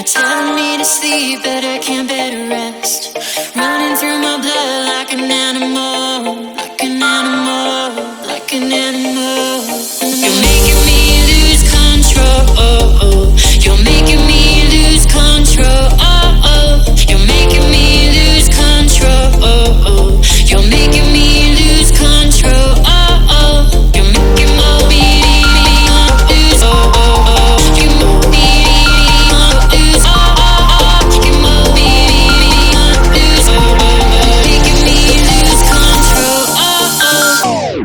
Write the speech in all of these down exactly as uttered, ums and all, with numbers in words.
Telling me to sleep, but I can't bear to rest. Running through my blood like an animal, like an animal, like an animal. You're making me lose control. You're making me lose control. You're making me lose control. You're making me lose control. You're making me lose. You make me lose. You make me lose control.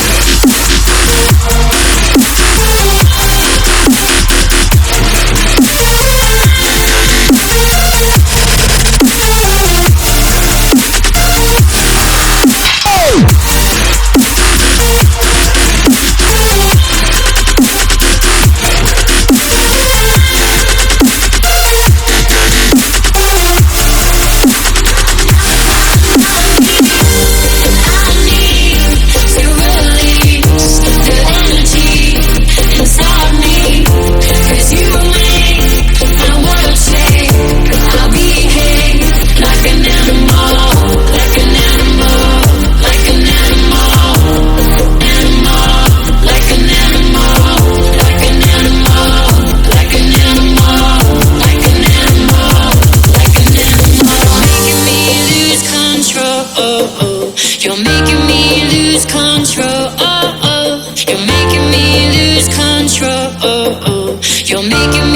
You're making me lose control. You're making me lose control. You're making